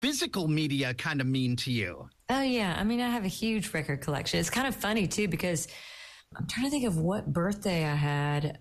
physical media kind of mean to you? Oh, yeah. I mean, I have a huge record collection. It's kind of funny, too, because I'm trying to think of what birthday I had.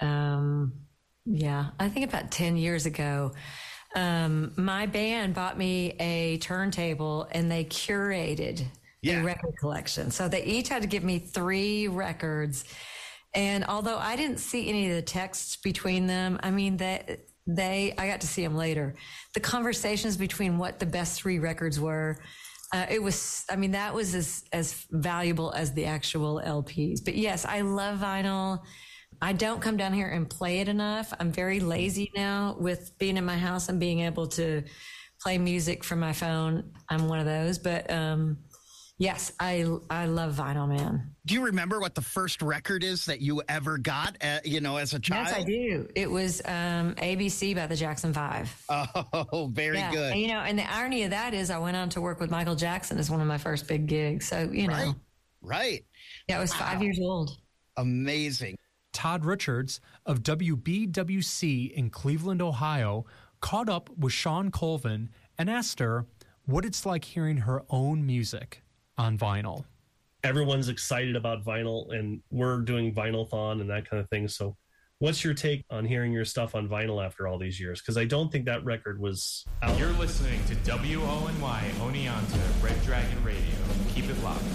I think about 10 years ago. My band bought me a turntable and they curated a record collection. So they each had to give me 3 records. And although I didn't see any of the texts between them, I mean, I got to see them later. The conversations between what the best 3 records were, that was as valuable as the actual LPs. But yes, I love vinyl. I don't come down here and play it enough. I'm very lazy now with being in my house and being able to play music from my phone. I'm one of those. But yes, I love vinyl, man. Do you remember what the first record is that you ever got, as a child? Yes, I do. It was ABC by the Jackson 5. Oh, very good. And, and the irony of that is I went on to work with Michael Jackson as one of my first big gigs. So, Right. Yeah, I was 5 years old. Amazing. Todd Richards of WBWC in Cleveland, Ohio, caught up with Shawn Colvin and asked her what it's like hearing her own music on vinyl. Everyone's excited about vinyl, and we're doing Vinyl-thon and that kind of thing. So what's your take on hearing your stuff on vinyl after all these years? Because I don't think that record was out. You're listening to WONY Oneonta Red Dragon Radio. Keep it locked.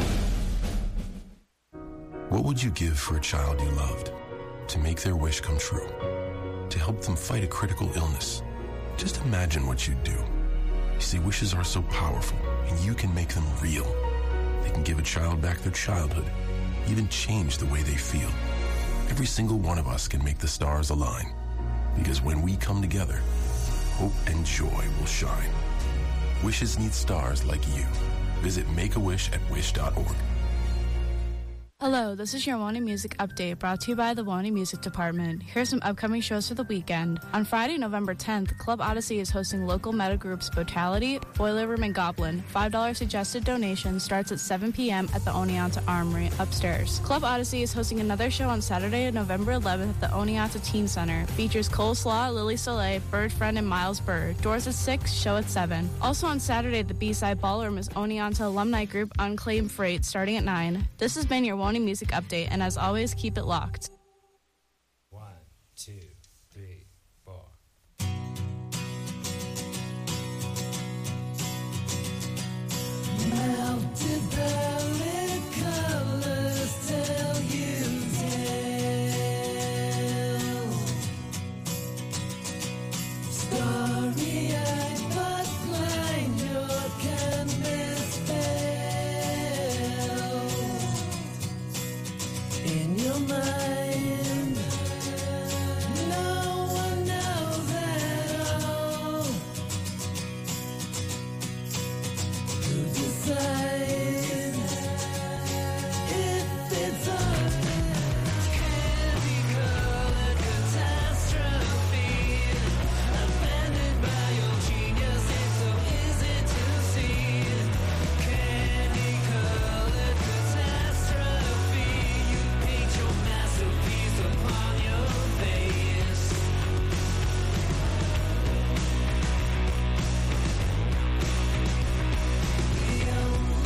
What would you give for a child you loved? To make their wish come true? To help them fight a critical illness? Just imagine what you'd do. You see, wishes are so powerful, and you can make them real. They can give a child back their childhood, even change the way they feel. Every single one of us can make the stars align. Because when we come together, hope and joy will shine. Wishes need stars like you. Visit Make-A-Wish at wish.org. Hello, this is your Wani Music Update brought to you by the Wani Music Department. Here's some upcoming shows for the weekend. On Friday, November 10th, Club Odyssey is hosting local meta groups Botality, Boiler Room, and Goblin. $5 suggested donation starts at 7 p.m. at the Oneonta Armory upstairs. Club Odyssey is hosting another show on Saturday, November 11th at the Oneonta Teen Center. Features Cole Slaw, Lily Soleil, Bird Friend, and Miles Burr. Doors at 6, show at 7. Also on Saturday, the B-Side Ballroom is Oneonta alumni group Unclaimed Freight starting at 9. This has been your Wani Music Update, and as always, keep it locked. 1, 2, 3, 4. Melted palette colors tell you tales. Starry-eyed but blind, your canvas fails. In your mind, no one knows at all. Who decides if it's all candy-colored catastrophe? Abandoned by your genius, it's so easy to see. Candy-colored catastrophe. You paint your masterpiece upon your face. The only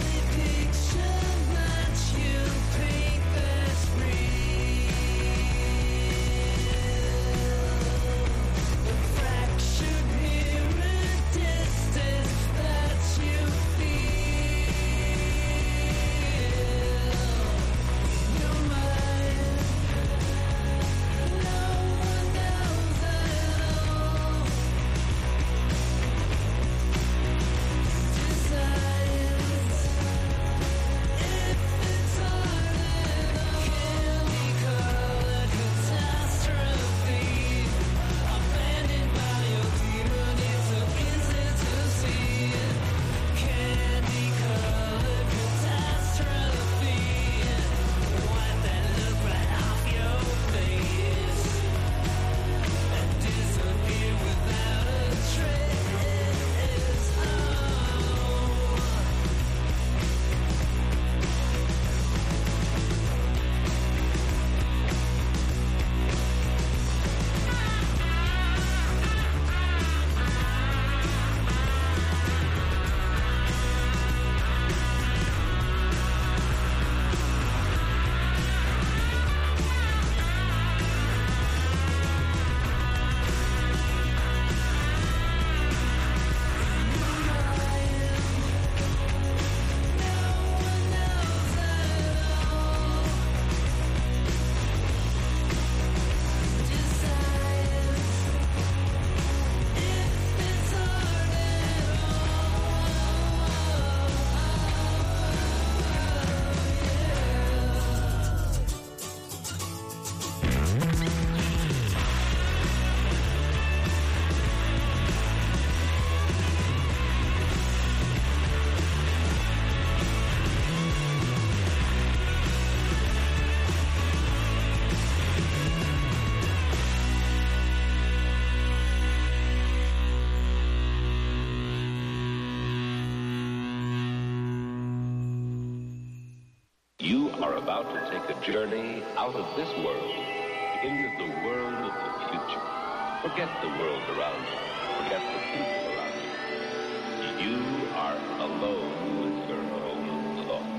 about to take a journey out of this world into the world of the future. Forget the world around you. Forget the people around you. You are alone with your own thoughts.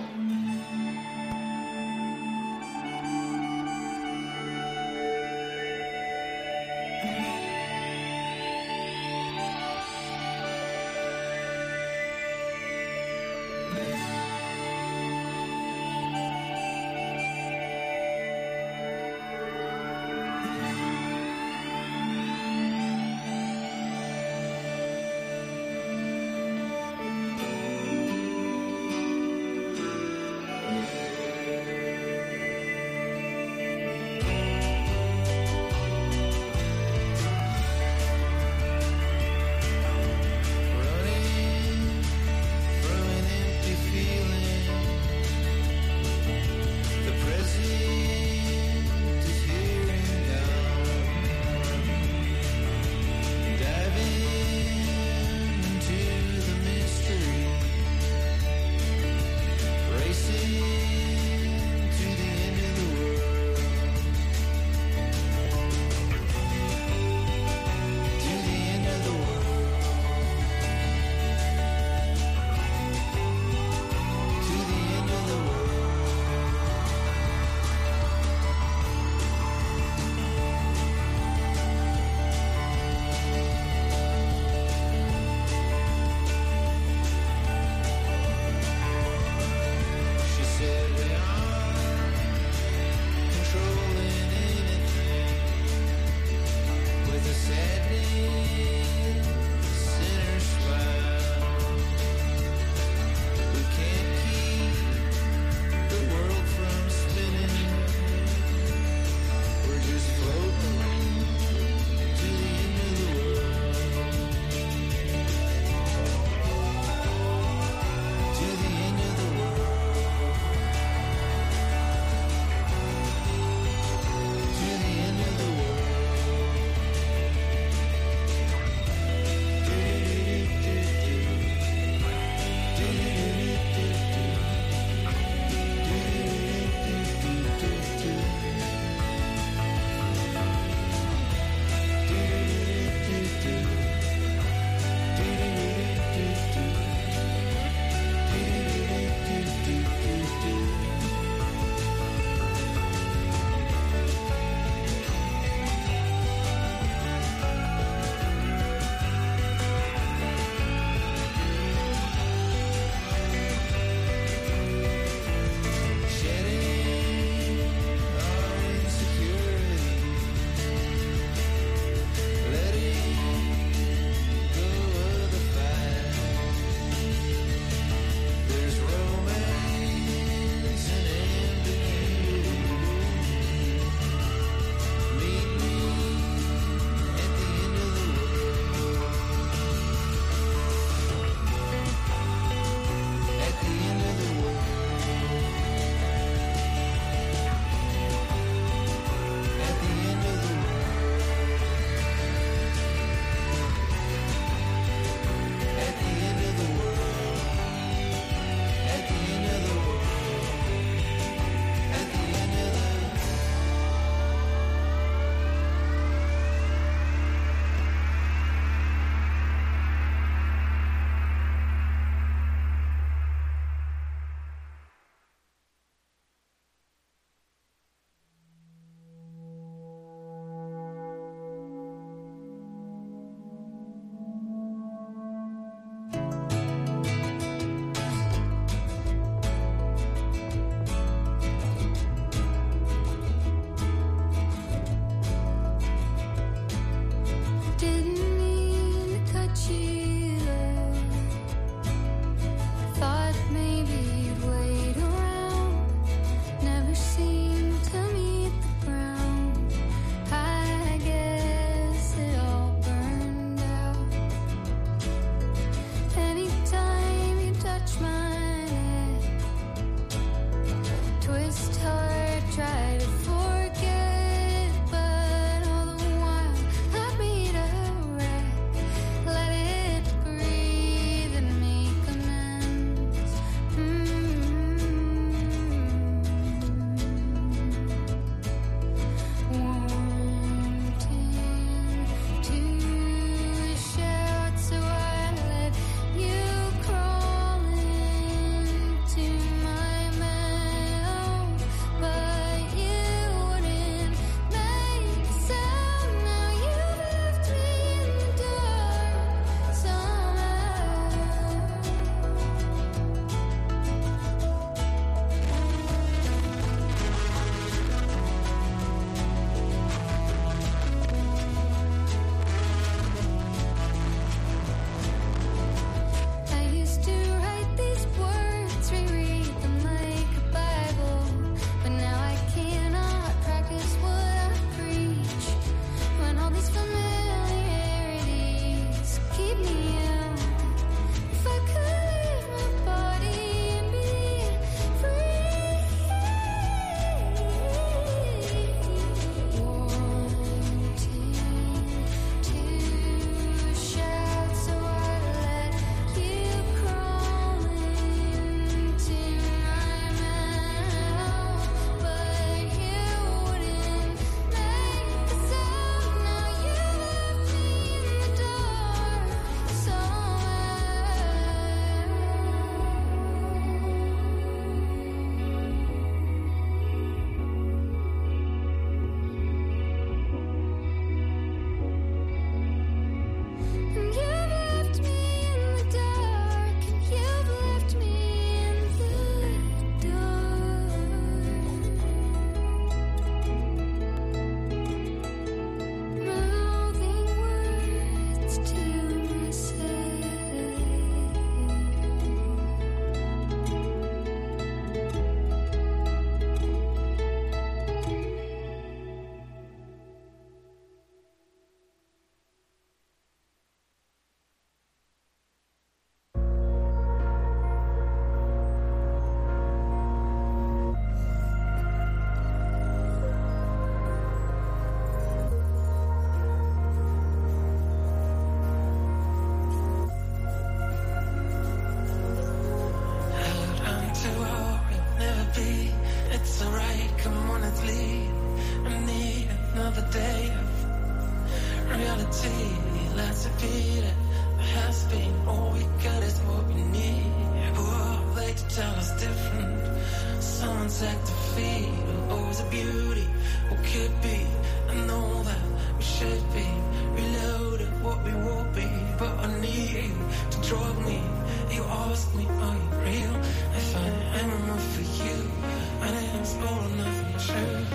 Let's repeat it. There has been all we got is what we need. Oh, they to tell us different. Someone's act to feed. Oh, it's a beauty. What could be? I know that we should be reloaded. What we will be, but I need you to drug me. You ask me, are you real? If I am enough for you, and it's all or nothing true.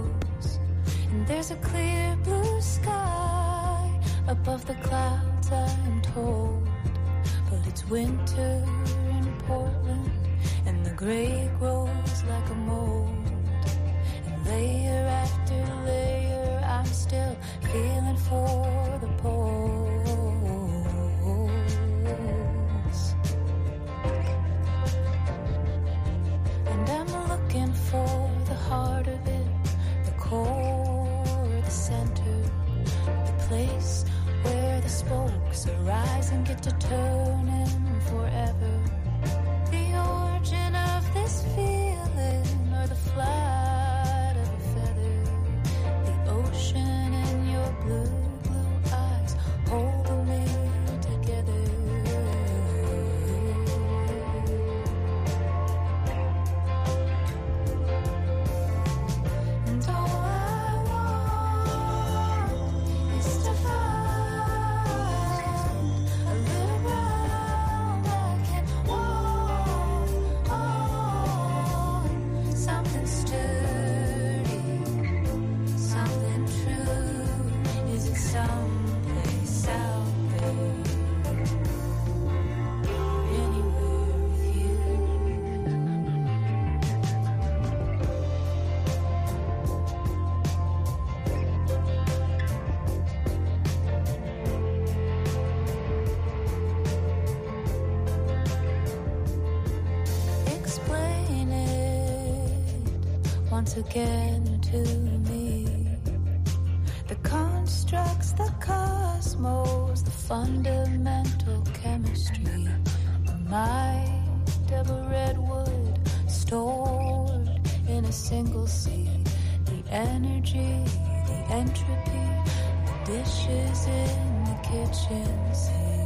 close. And there's a clear blue sky above the clouds, I'm told. But it's winter in Portland, and the gray grows like a mold. And layer after layer, I'm still feeling for the poles. And I'm looking for the heart of it, the core, the center, the place where the spokes arise and get to turning forever. The origin of this feeling, or the flight of a feather, the ocean in your blue, blue eyes holding me together. And all I want is to find a little ground I can walk on. Something sturdy, something true. Is it someplace out there? Anywhere with you. Explain it once again to me. The constructs, the cosmos, the fundamental chemistry. The might of a redwood stored in a single seed. The energy, the entropy, the dishes in the kitchen sink.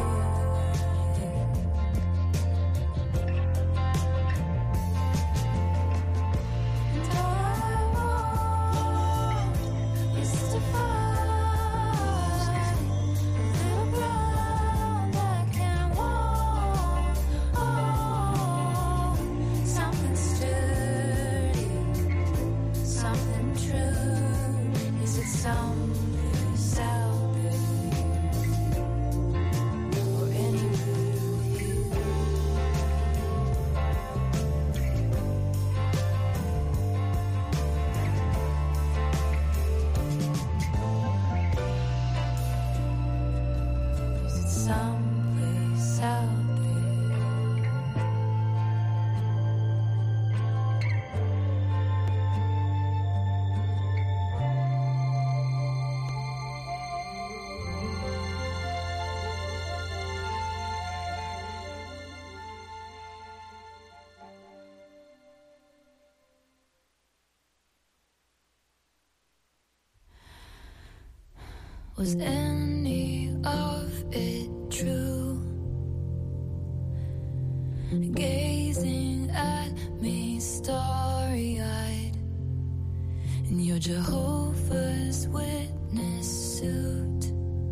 And all I want is to find a little ground I can walk on. Something sturdy, something true. Is it someplace out there, or anywhere with you? Is it someplace out there? Was any of it true? Gazing at me starry-eyed in your Jehovah's Witness suit.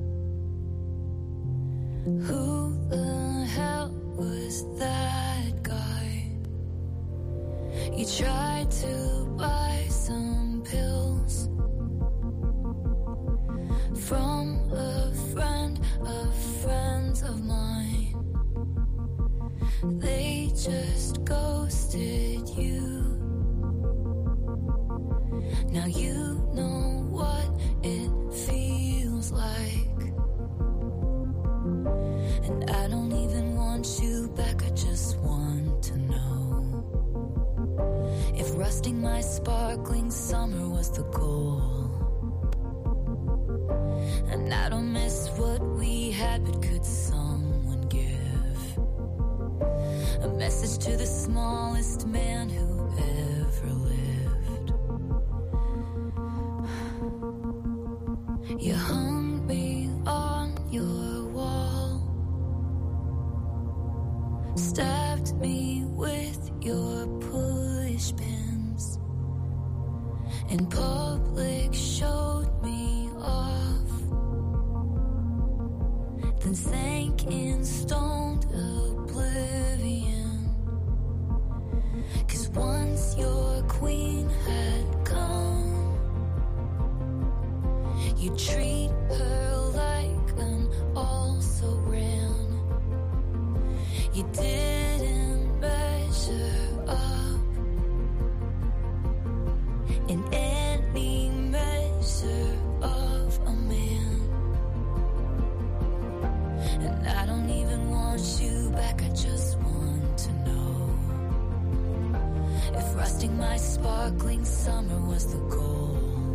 Who the hell was that guy? You tried to buy some pills from a friend of friends of mine. They just ghosted you. Now you know what it feels like. And I don't even want you back, I just want to know if rusting my sparkling summer was the goal. And I don't miss what we had, but could someone give a message to the smallest man who ever lived? You hung me on your wall, stabbed me with your push pins, in public showed me off, then sank in stoned oblivion. 'Cause once your queen had come, You treat her like an also-ran. You didn't measure up in any measure of a man. And I don't even want you back, I just want to know if rusting my sparkling summer was the goal.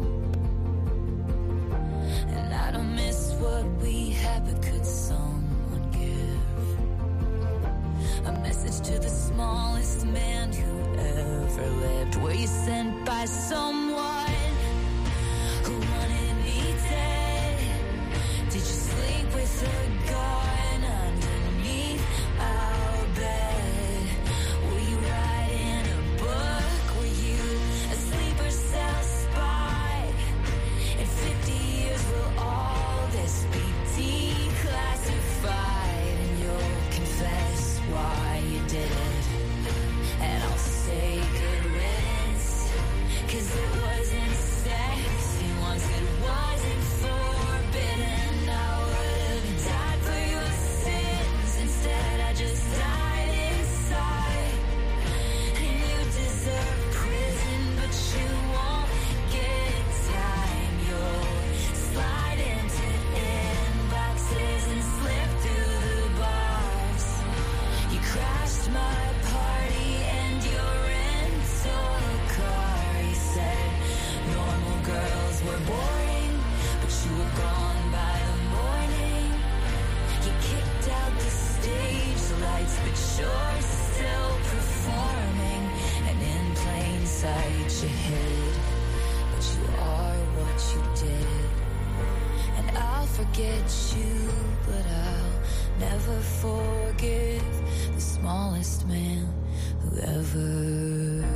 And I don't miss what we had, but could someone give a message to the smallest man who ever lived? Were you sent by someone who wanted me dead? Did you sleep with a gun underneath our bed? Were you writing a book? Were you a sleeper cell spy? In 50 years will all this be declassified, and you'll confess why you did it, and I'll say good riddance, 'cause it wasn't sexy once, it wasn't forbidden. I would have died for your sins, instead I just died inside. And you deserve prison, but you won't get time. You'll slide into inboxes and slip through the bars. You crashed my party and your rental car. You said normal girls were boring, but you were gone by the morning. You kicked out the stage lights, but you're still performing. And in plain sight you hid, but you are what you did. And I'll forget you, but I'll never forgive the smallest man who ever lived.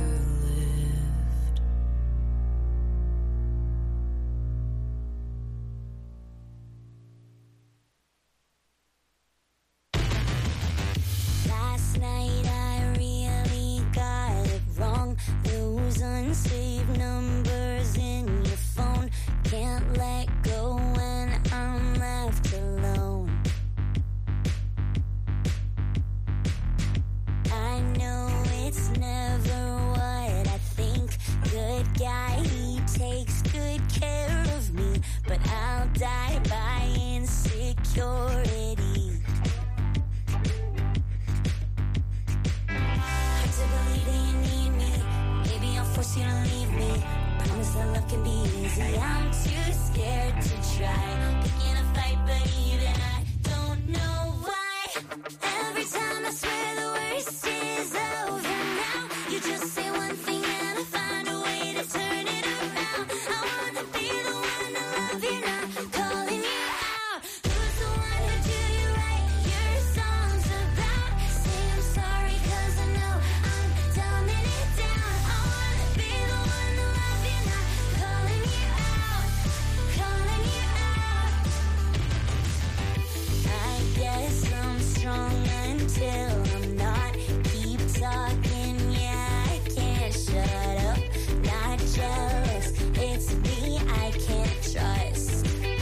Last night I really got it wrong. Those unsaved numbers in your phone. Can't let go when I'm left alone. I know it's never what I think. Good guy, he takes good care of me, but I'll die by insecurity. Hard to believe that you need me. Maybe I'll force you to leave me. Promise that love can be easy. I'm too scared to try. Picking a fight, but even I don't know why. Every time I swear the worst is over now, you just say one thing and I find a way to turn it around. I wanna be the one to love you, not calling you out. Who's the one who do you write your songs about? Say I'm sorry 'cause I know I'm dumbing it down. I wanna be the one to love you, not calling you out, calling you out. I guess I'm strong until I'm not. Keep talking, yeah, I can't shut up. Not jealous, it's me I can't trust.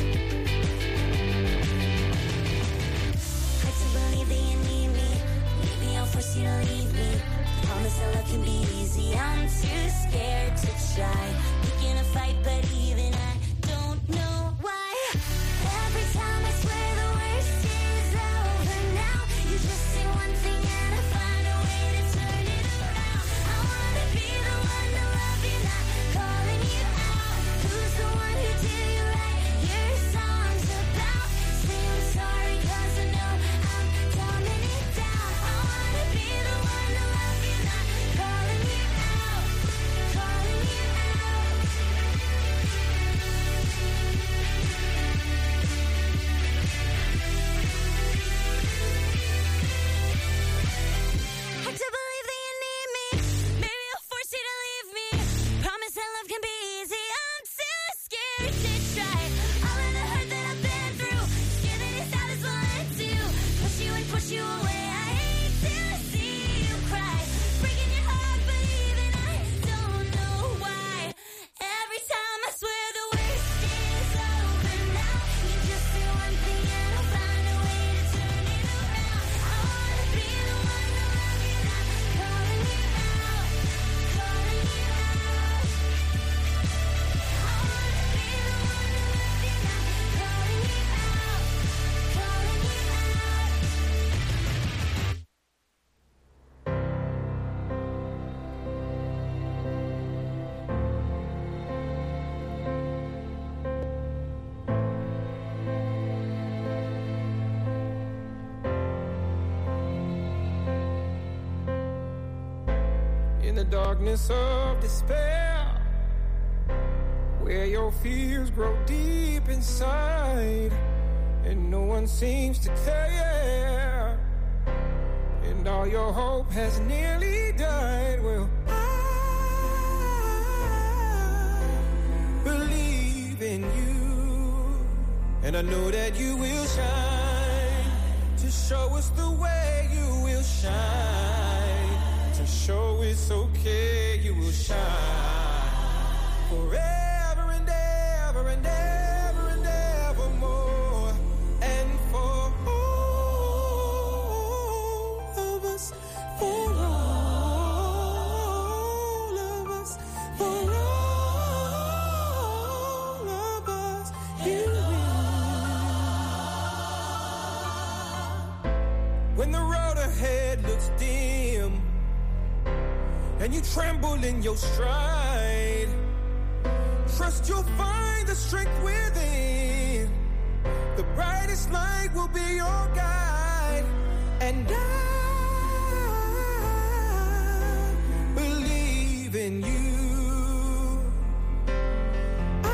Hard to believe that you need me. Maybe I'll force you to leave me. Promise that love can be easy. I'm too scared to try. Picking a fight, but even I don't know why. Every time I swear the worst is over now, you just say one thing and I find a way to turn it around. I wanna be the one to love you, not calling you out. Who's the one who do you write your songs about? Say I'm sorry 'cause I know I'm dumbing it down. I wanna be the one to love you, not calling you out, calling you out. Hard to believe that you need me. Maybe I'll force you to leave me. Promise that love can be easy. I'm too scared to try. All of the hurt that I've been through, scared that it's how this will end too. Push you and push you away. I hate to see you cry. Breaking your heart, but even I don't know why. Every time I swear the worst is over darkness of despair, where your fears grow deep inside, and no one seems to care, and all your hope has nearly died. Well, I believe in you, and I know that you will shine, to show us the way you will shine, to show it's okay, you will shine forever and ever and ever and evermore, and for all of us, for all of us, for all of us, you will. When the road ahead looks dim and you tremble in your stride, trust you'll find the strength within. The brightest light will be your guide, and I believe in you. I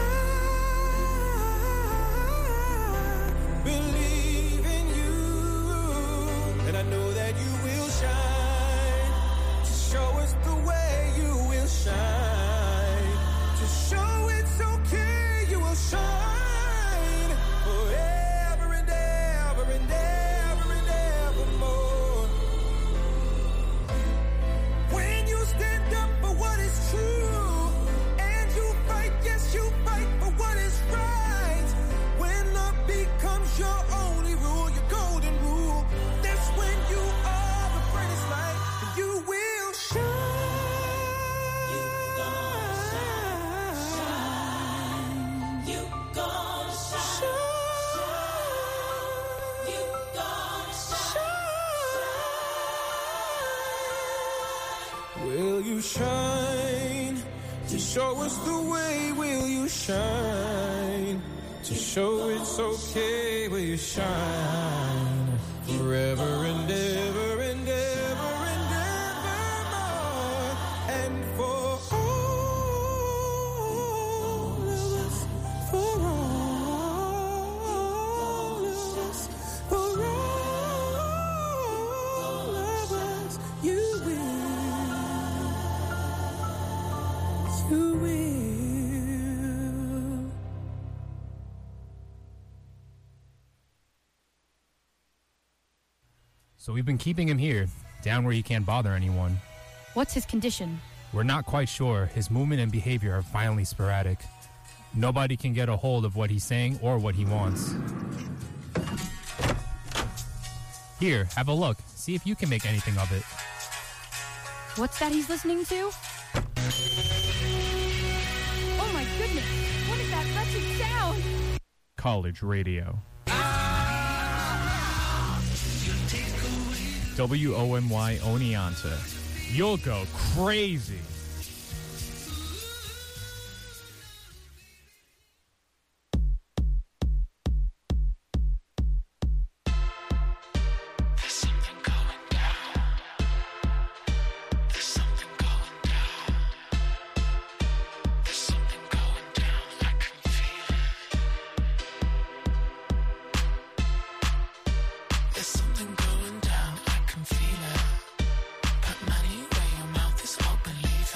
believe in you, and I know that you will shine, to show us the way you will shine, to show it's okay, you will shine forever and ever and ever and evermore. When you stand up for what is true, and you fight, yes, you fight for what is right, when love becomes your only rule, your golden rule, that's when you are the brightest light, and you will shine. Will you shine to show us the way? Will you shine to show it's okay? Will you shine forever and ever and ever and evermore, and for all of us, for all of us, for all of us, you will. You will. So we've been keeping him here, down where he can't bother anyone. What's his condition? We're not quite sure. His movement and behavior are violently sporadic. Nobody can get a hold of what he's saying or what he wants. Here, have a look. See if you can make anything of it. What's that he's listening to? Oh my goodness! What is that wretched sound? College radio. WONY Oneonta. You'll go crazy. There's something going down, I can feel it. Put money where your mouth is, I'll believe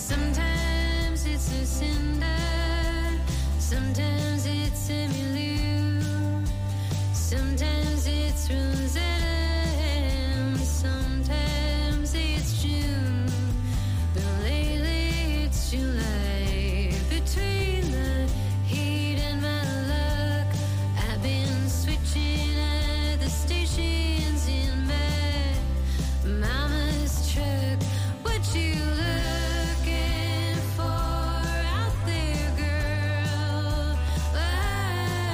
Sometimes it's Lucinda, sometimes it's Emmylou, sometimes it's Rosetta, and sometimes it's June, but lately it's July. Between the heat and my luck, I've been switching at the stations in my mama's truck. What you looking for out there, girl? Why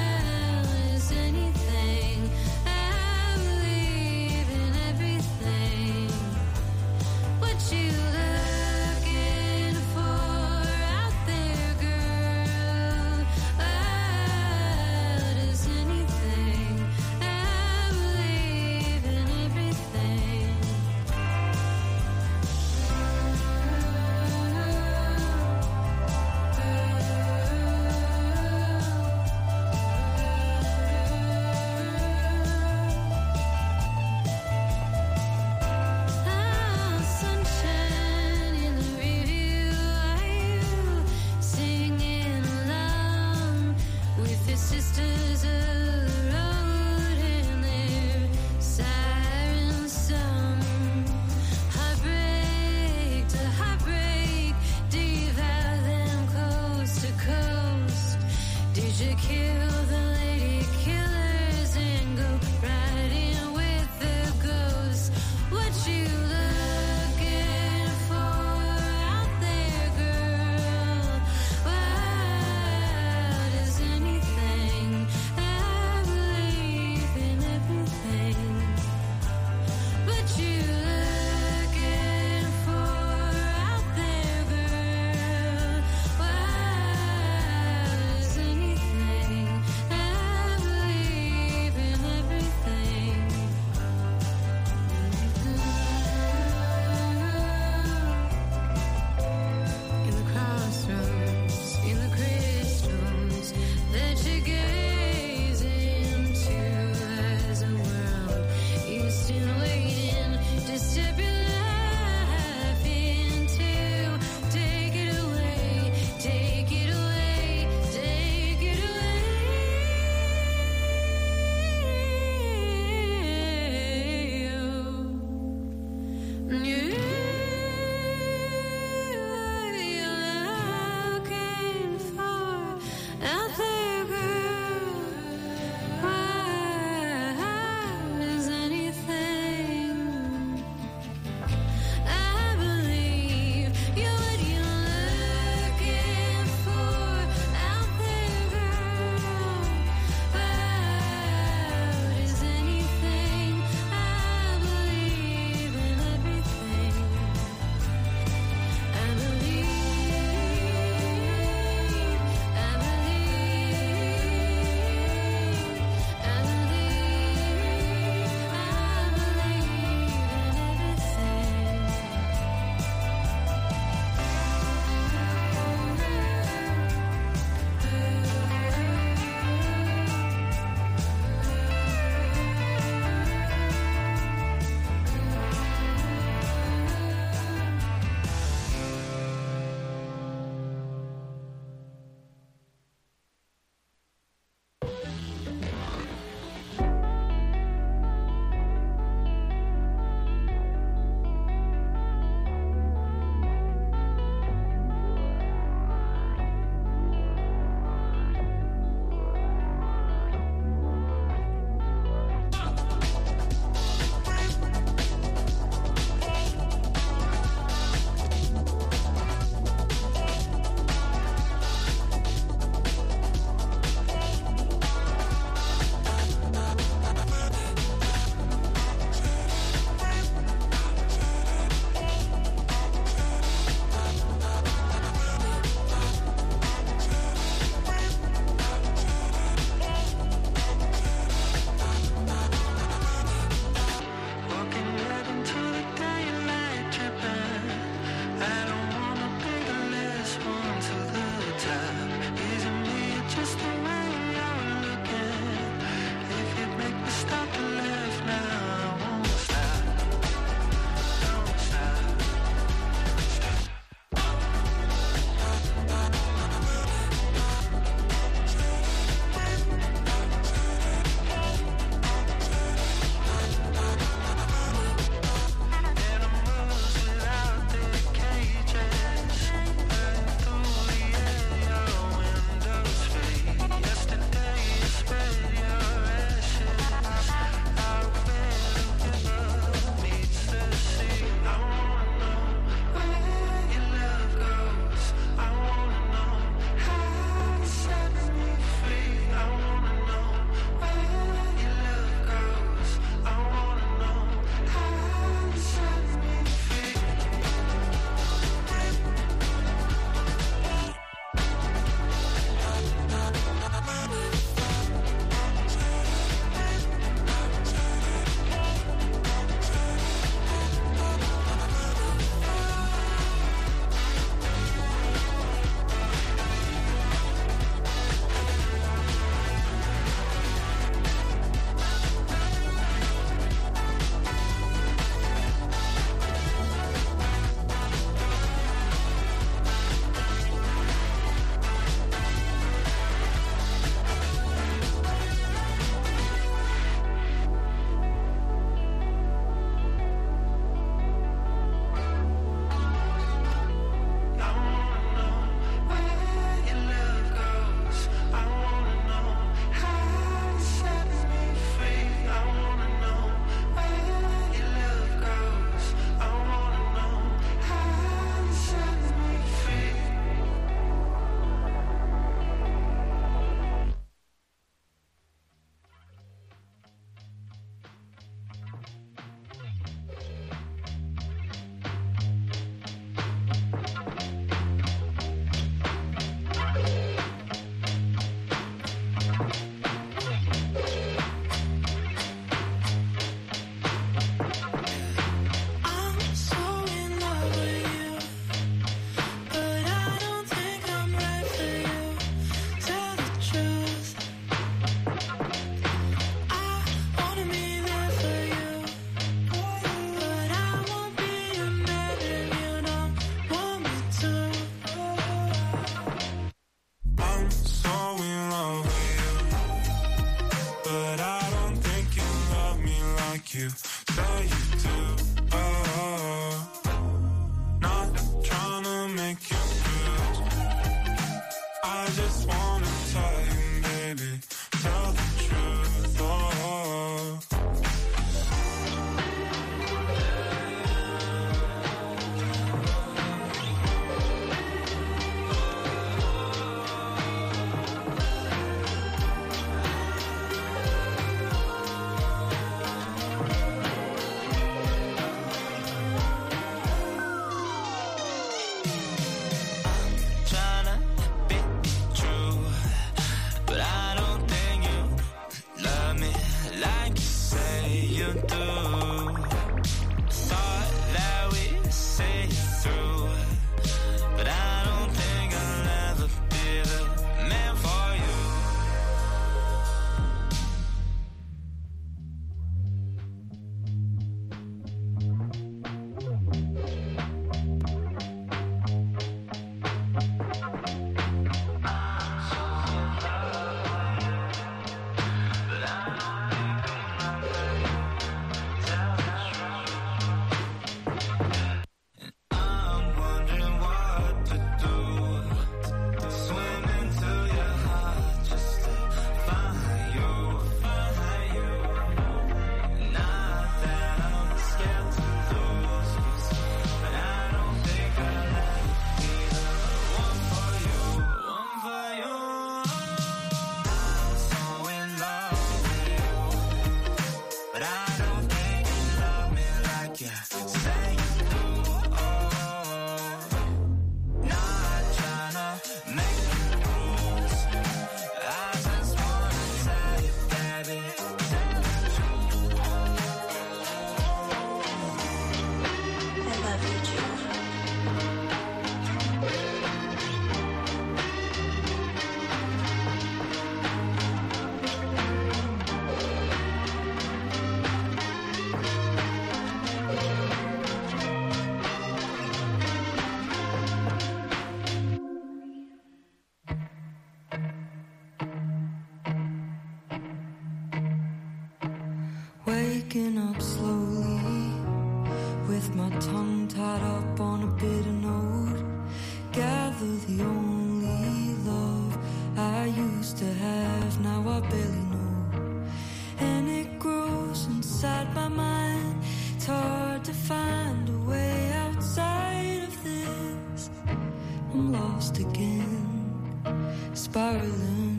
waking up slowly with my tongue tied up on a bitter note. Gather the only love I used to have, now I barely know. And it grows inside my mind. It's hard to find a way outside of this. I'm lost again, spiraling.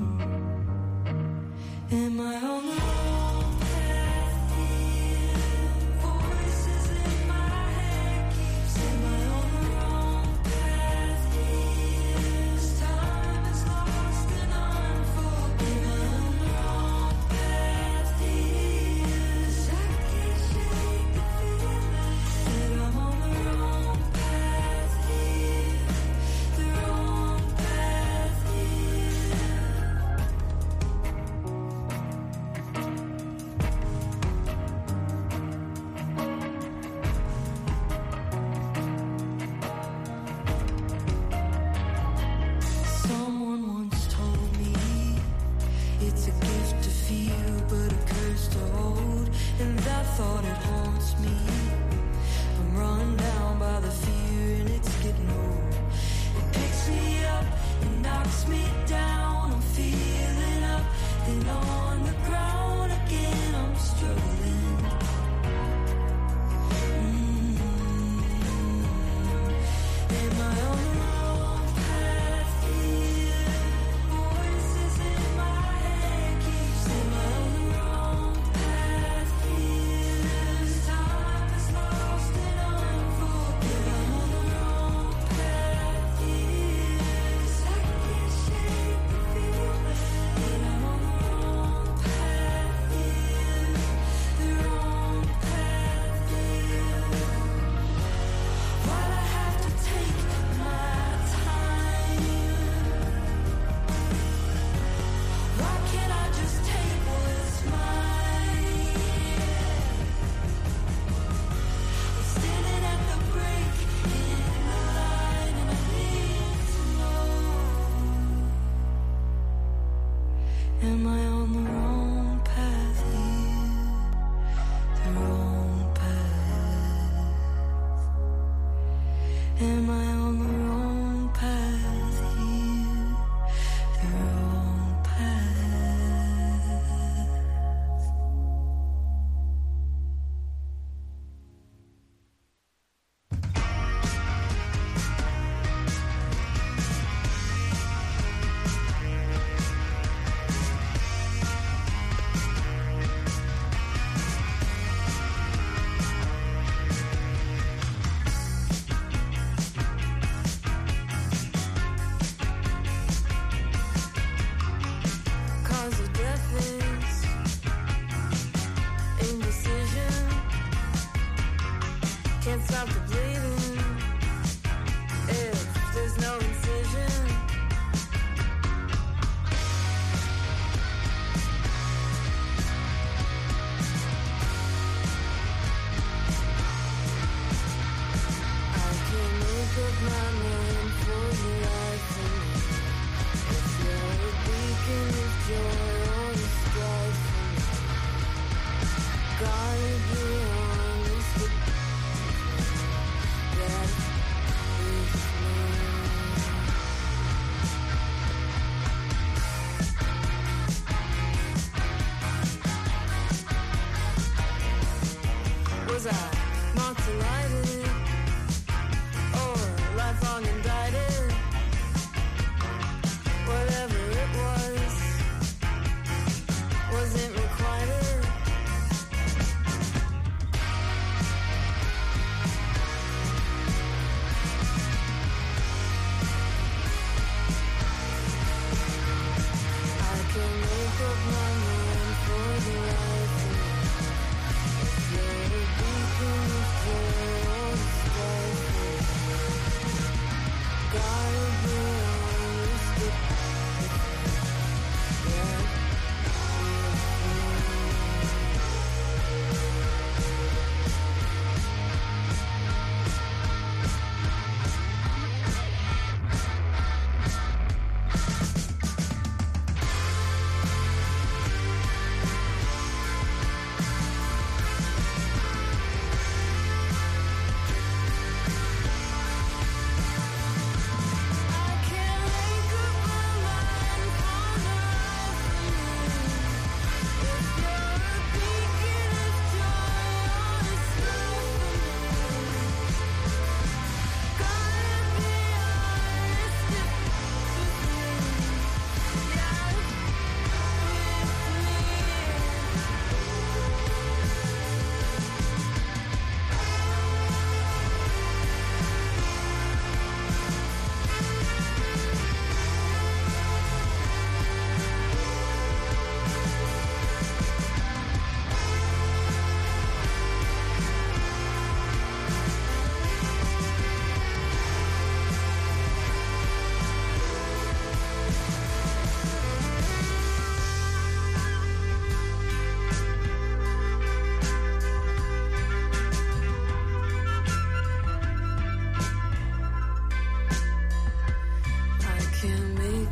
Am I on the wrong path here? Voices in my head keep saying, am I on the wrong path here? This time is lost and unforgiven. Am I on the wrong path here? 'Cause I can't shake the feeling that I'm on the wrong path here. The wrong path here.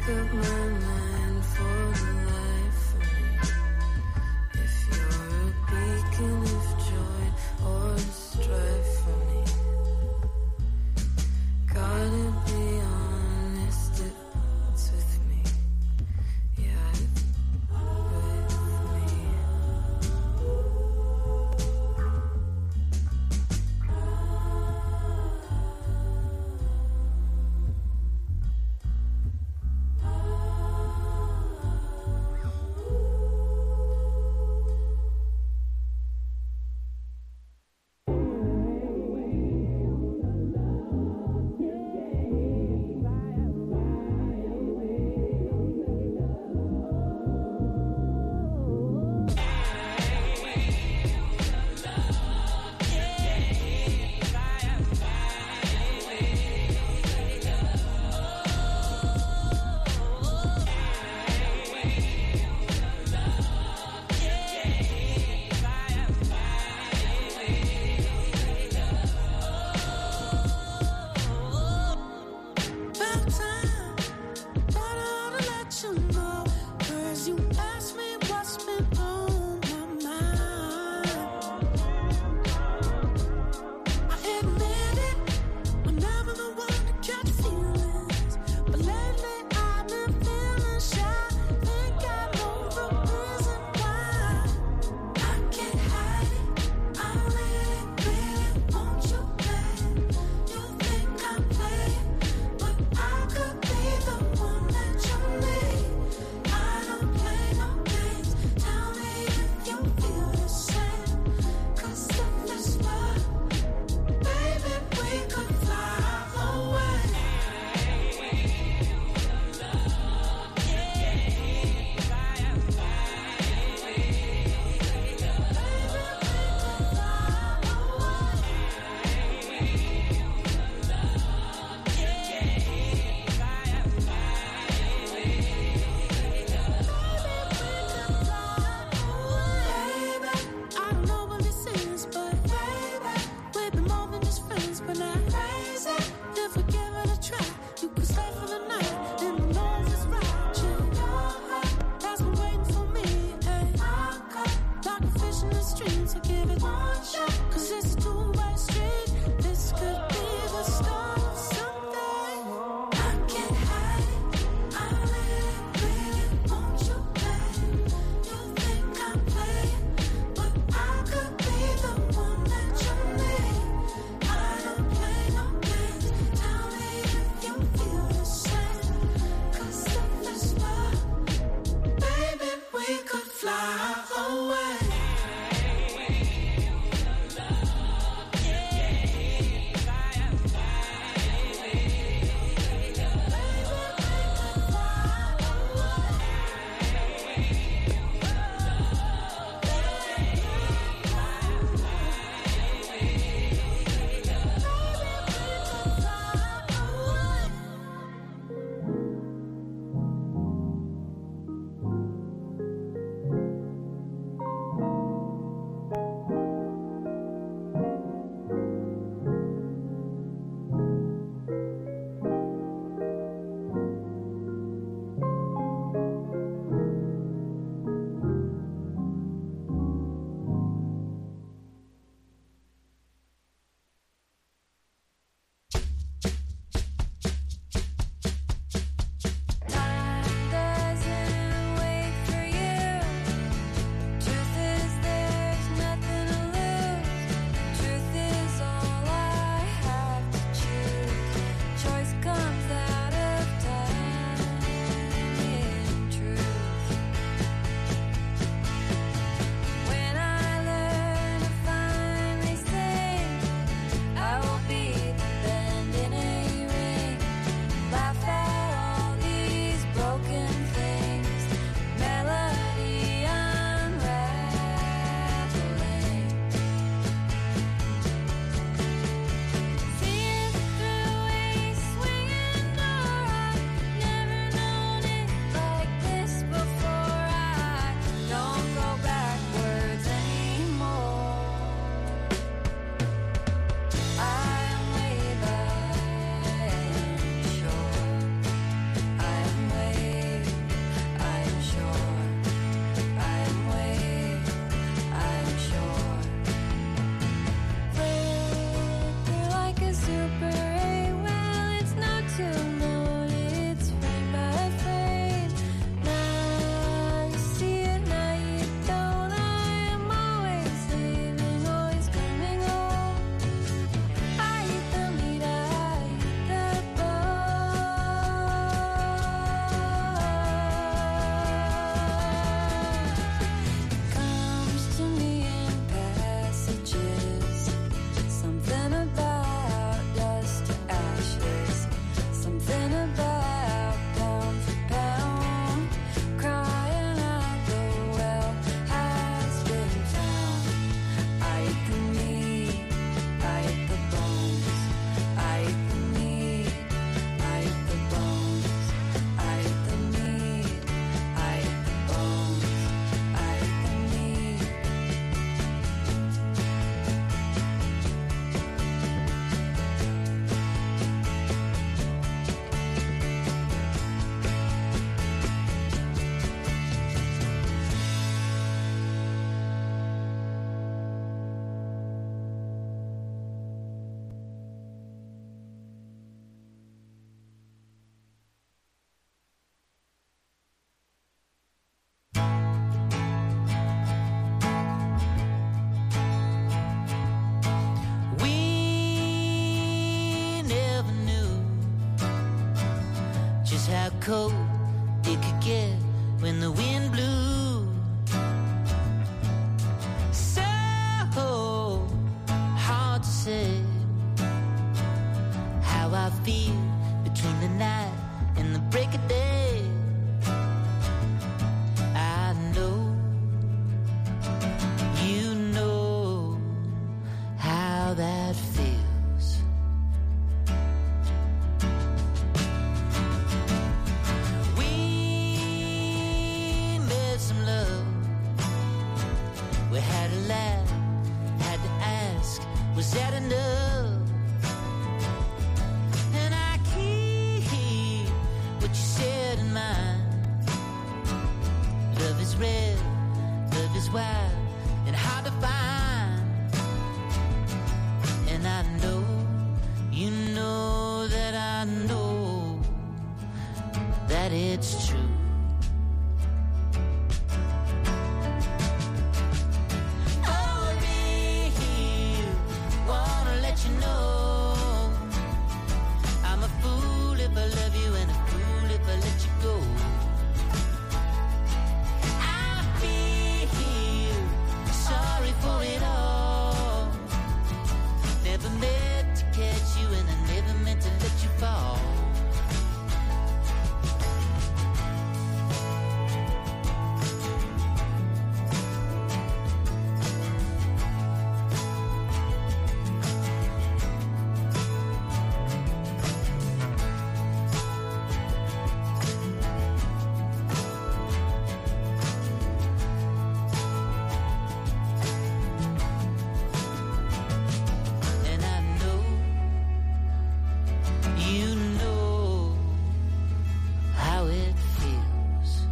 up my mind for the life of me. If you're a beacon of joy or strife for me, gotta be honest, it's with me. Yeah, it's with me. just how cold it could get when the wind blew. So hard to say how I feel between the night and the break of day. I know you know how that feels. We made some love, we had a laugh, had to ask, was that enough? And I keep what you said in mind. Love is red, love is wild, and hard to find. And I know, you know that I know that it's true. Oh, me, wanna let you know I'm a fool if I love you and a fool if I let you go. I feel sorry for it all. Never meant to catch you and I never meant to let you fall. And I know you know how it feels.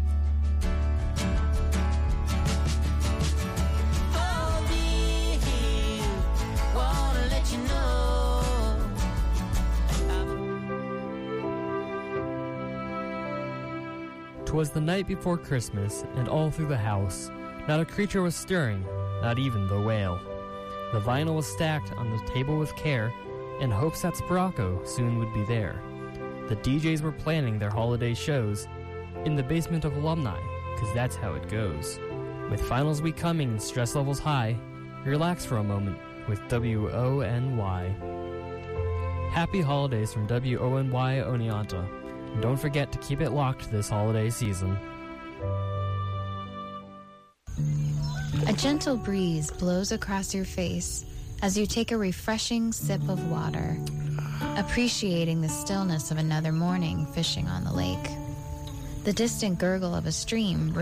For me, wanna let you know. 'Twas the night before Christmas, and all through the house, not a creature was stirring, not even the whale. The vinyl was stacked on the table with care, in hopes that Sporacco soon would be there. The DJs were planning their holiday shows in the basement of alumni, 'cause that's how it goes. With finals week coming and stress levels high, relax for a moment with WONY. Happy holidays from WONY Oneonta. And don't forget to keep it locked this holiday season. A gentle breeze blows across your face as you take a refreshing sip of water, appreciating the stillness of another morning fishing on the lake. The distant gurgle of a stream